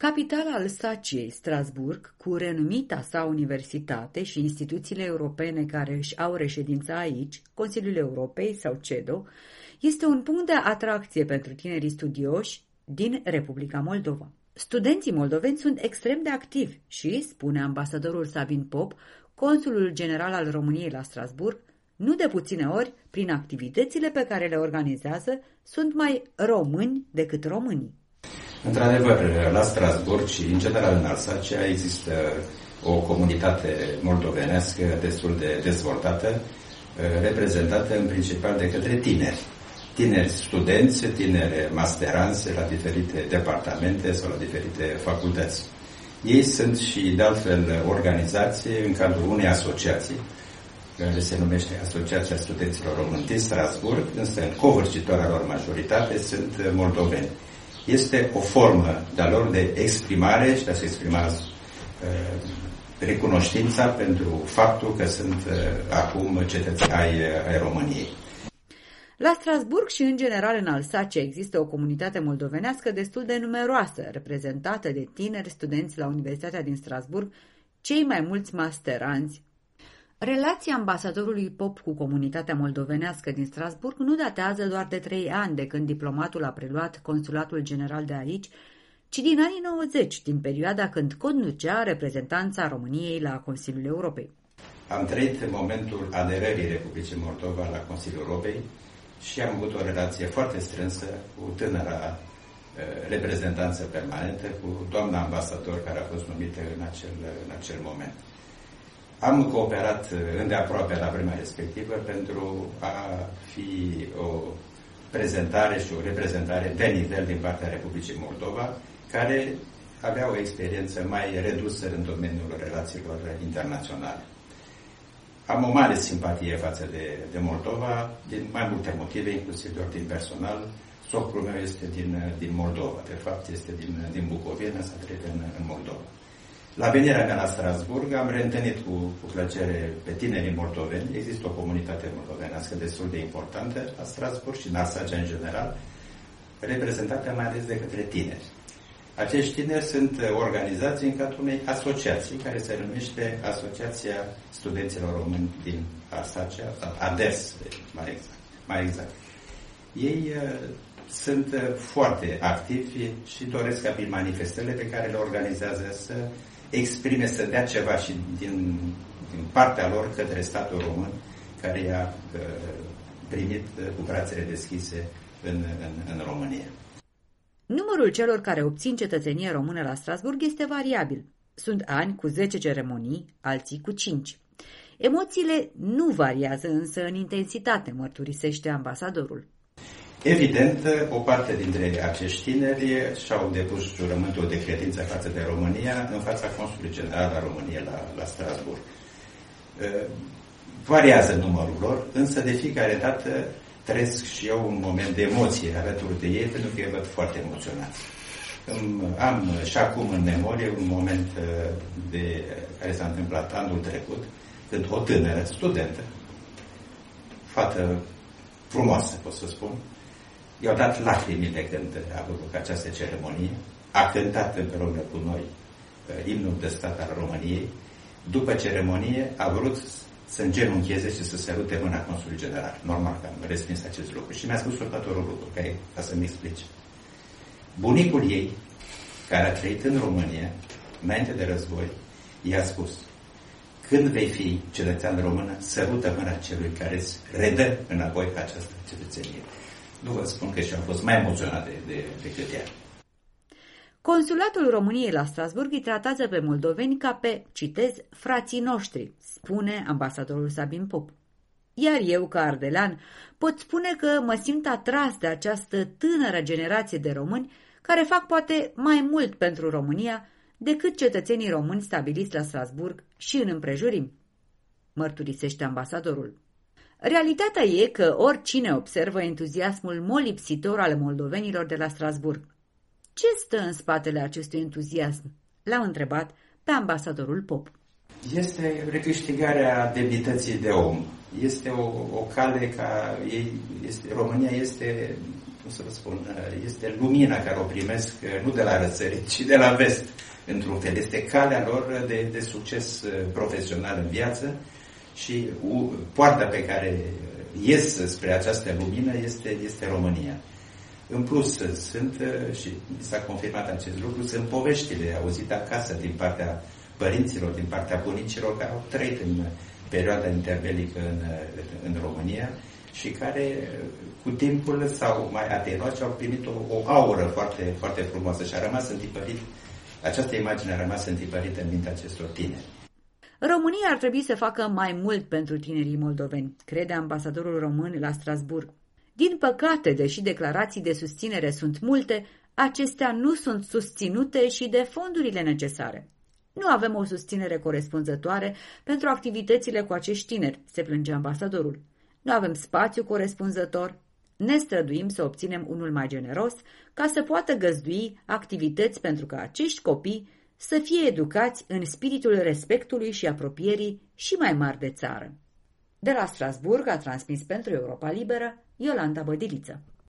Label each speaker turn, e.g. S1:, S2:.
S1: Capitala Alsaciei, Strasburg, cu renumita sa universitate și instituțiile europene care își au reședința aici, Consiliul Europei sau CEDO, este un punct de atracție pentru tinerii studioși din Republica Moldova. Studenții moldoveni sunt extrem de activi și, spune ambasadorul Sabin Pop, consulul general al României la Strasburg, nu de puține ori, prin activitățile pe care le organizează, sunt mai români decât românii.
S2: Într-adevăr, la Strasburg și, în general, în Alsacia există o comunitate moldovenească destul de dezvoltată, reprezentată în principal de către tineri. Tineri studenți, tineri masteranți la diferite departamente sau la diferite facultăți. Ei sunt și, de altfel, organizații în cadrul unei asociații, care se numește Asociația Studenților Români din Strasburg, însă în covârșitoarea lor majoritate sunt moldoveni. Este o formă de-a lor de exprimare și de a se exprima recunoștința pentru faptul că sunt acum cetățeni ai României.
S1: La Strasburg și în general în Alsacia există o comunitate moldovenească destul de numeroasă, reprezentată de tineri studenți la Universitatea din Strasburg, cei mai mulți masteranți. Relația ambasadorului Pop cu comunitatea moldovenească din Strasburg nu datează doar de 3 ani de când diplomatul a preluat consulatul general de aici, ci din anii 90, din perioada când conducea reprezentanța României la Consiliul Europei.
S2: Am trăit în momentul aderării Republicii Moldova la Consiliul Europei și am avut o relație foarte strânsă cu tânăra reprezentanță permanentă, cu doamna ambasador care a fost numită în acel moment. Am cooperat îndeaproape la vremea respectivă pentru a fi o prezentare și o reprezentare de nivel din partea Republicii Moldova, care avea o experiență mai redusă în domeniul relațiilor internaționale. Am o mare simpatie față de Moldova, din mai multe motive, inclusiv de ordin personal. Socrul meu este din Moldova, de fapt este din Bucovina, s-a trăit în Moldova. La venirea mea la Strasburg am reîntâlnit cu plăcere pe tinerii moldoveni. Există o comunitate moldovenească destul de importantă la Strasburg și în Alsacia în general, reprezentată mai ales de către tineri. Acești tineri sunt organizați în cadrul unei asociații care se numește Asociația Studenților Români din Alsacia, sau ADES, mai exact. Ei sunt foarte activi și doresc ca prin manifestările pe care le organizează să exprime, să dea ceva și din partea lor către statul român, care i-a primit cu brațele deschise în România.
S1: Numărul celor care obțin cetățenie română la Strasburg este variabil. Sunt ani cu 10 ceremonii, alții cu 5. Emoțiile nu variază însă în intensitate, mărturisește ambasadorul.
S2: Evident, o parte dintre acești tineri și-au depus jurământul de credință față de România în fața Consulului General al României la Strasburg. Variază numărul lor, însă de fiecare dată trăiesc și eu un moment de emoție alături de ei, pentru că îi văd foarte emoționați. Am și acum în memorie un moment care s-a întâmplat anul trecut, când o tânără studentă, fată frumoasă, pot să spun, i-au dat lacrimile când a avut această ceremonie, a cântat împreună cu noi imnul de stat al României. După ceremonie a vrut să îngenuncheze și să sărute mâna Consulului General. Normal că am respins acest lucru. Și mi-a spus următorul lucru, ca să-mi explice. Bunicul ei, care a trăit în România, înainte de război, i-a spus: când vei fi cetățean român, sărută mâna celui care îți redă înapoi această cetățenie. Nu vă spun că și-am fost mai emoționat decât ea.
S1: Consulatul României la Strasburg îi tratează pe moldoveni ca pe, citez, frații noștri, spune ambasadorul Sabin Pop. Iar eu, ca ardelean, pot spune că mă simt atras de această tânără generație de români care fac poate mai mult pentru România decât cetățenii români stabiliți la Strasburg și în împrejurim, mărturisește ambasadorul. Realitatea e că oricine observă entuziasmul molipsitor al moldovenilor de la Strasburg. Ce stă în spatele acestui entuziasm? L-am întrebat pe ambasadorul Pop.
S2: Este recâștigarea demnității de om. Este o cale ca ei. România este cum să vă spun, este lumina care o primesc nu de la răsărit, ci de la vest, într-un fel. Este calea lor de succes profesional în viață și poarta pe care ies spre această lumină este România. În plus, și s-a confirmat acest lucru, sunt poveștile auzite acasă din partea părinților, din partea bunicilor care au trăit în perioada interbelică în România și care cu timpul s-au mai atenuat și au primit o aură foarte, foarte frumoasă și a rămas întipărit, această imagine a rămas întipărită în mintea acestor tineri.
S1: România ar trebui să facă mai mult pentru tinerii moldoveni, crede ambasadorul român la Strasbourg. Din păcate, deși declarații de susținere sunt multe, acestea nu sunt susținute și de fondurile necesare. Nu avem o susținere corespunzătoare pentru activitățile cu acești tineri, se plânge ambasadorul. Nu avem spațiu corespunzător. Ne străduim să obținem unul mai generos ca să poată găzdui activități pentru ca acești copii să fie educați în spiritul respectului și apropierii și mai mari de țară. De la Strasbourg a transmis pentru Europa Liberă Iolanda Bădiliță.